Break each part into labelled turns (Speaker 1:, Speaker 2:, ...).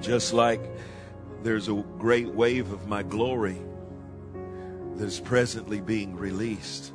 Speaker 1: just like there's a great wave of my glory that is presently being released.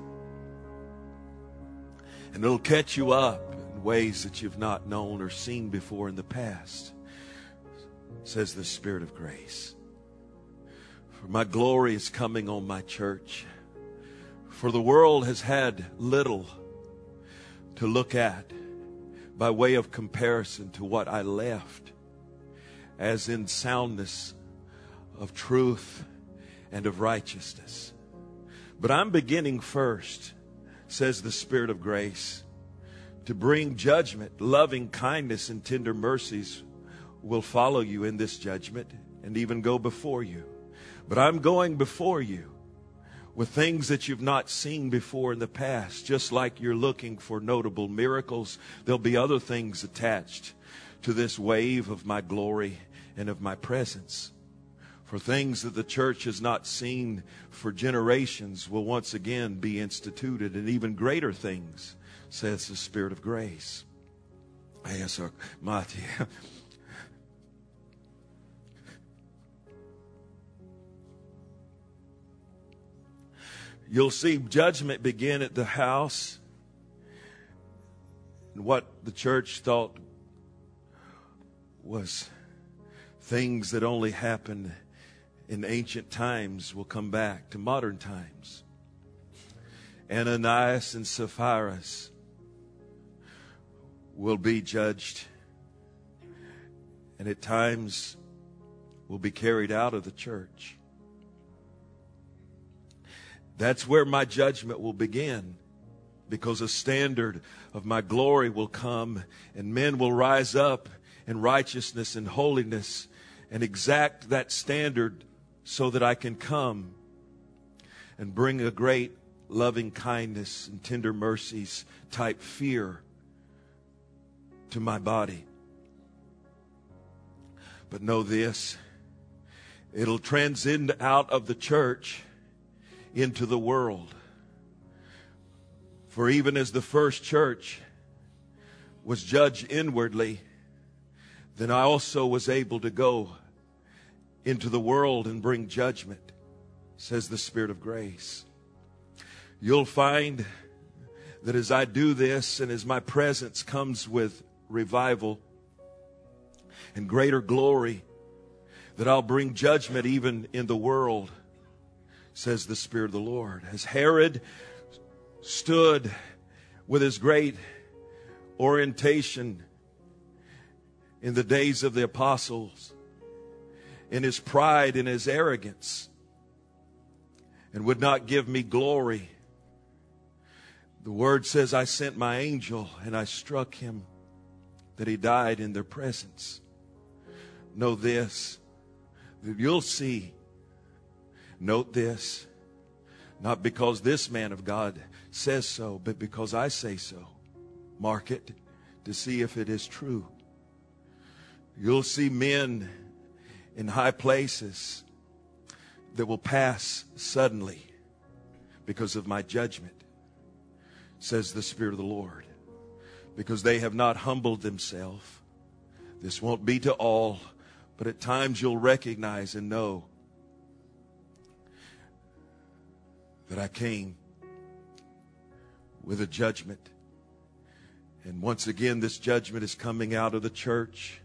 Speaker 1: And it'll catch you up in ways that you've not known or seen before in the past, says the Spirit of grace. For my glory is coming on my church. For the world has had little to look at by way of comparison to what I left, as in soundness of truth and of righteousness. But I'm beginning first, says the Spirit of grace, to bring judgment. Loving kindness and tender mercies will follow you in this judgment and even go before you. But I'm going before you with things that you've not seen before in the past. Just like you're looking for notable miracles, there'll be other things attached to this wave of my glory and of my presence. For things that the church has not seen for generations will once again be instituted, and even greater things, says the Spirit of grace. You'll see judgment begin at the house. And what the church thought was things that only happened in ancient times will come back to modern times. Ananias and Sapphira will be judged, and at times will be carried out of the church. That's where my judgment will begin, because a standard of my glory will come, and men will rise up in righteousness and holiness and exact that standard, so that I can come and bring a great loving kindness and tender mercies type fear to my body. But know this, it'll transcend out of the church into the world. For even as the first church was judged inwardly, then I also was able to go into the world and bring judgment, says the Spirit of grace. You'll find that as I do this, and as my presence comes with revival and greater glory, that I'll bring judgment even in the world, says the Spirit of the Lord. As Herod stood with his great orientation in the days of the apostles, in his pride and his arrogance, and would not give me glory, the word says, I sent my angel and I struck him, that he died in their presence. Know this, that you'll see, note this, not because this man of God says so, but because I say so. Mark it to see if it is true. You'll see men in high places that will pass suddenly because of my judgment, says the Spirit of the Lord. Because they have not humbled themselves. This won't be to all, but at times you'll recognize and know that I came with a judgment. And once again, this judgment is coming out of the church.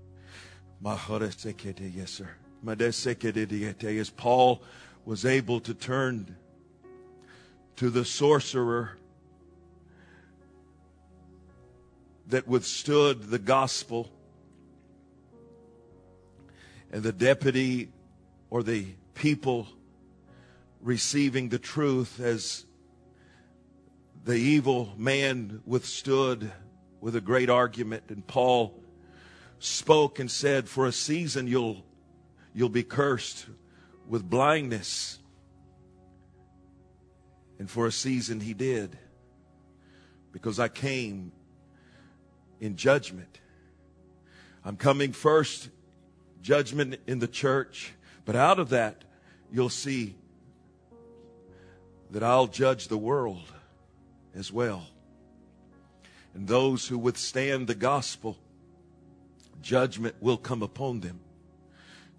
Speaker 1: Yes, sir. As Paul was able to turn to the sorcerer that withstood the gospel, and the deputy or the people receiving the truth, as the evil man withstood with a great argument, and Paul spoke and said, for a season you'll be cursed with blindness. And for a season he did, because I came in judgment. I'm coming first, judgment in the church, but out of that you'll see that I'll judge the world as well. And those who withstand the gospel, judgment will come upon them.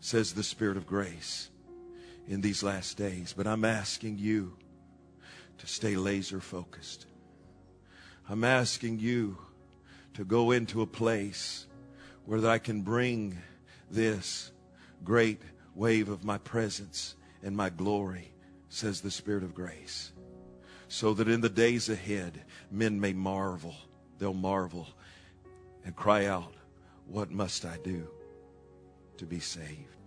Speaker 1: says the Spirit of grace, in these last days. But I'm asking you to stay laser focused. I'm asking you to go into a place where I can bring this great wave of my presence and my glory, says the Spirit of grace, so that in the days ahead, men may marvel. They'll marvel and cry out, what must I do to be saved?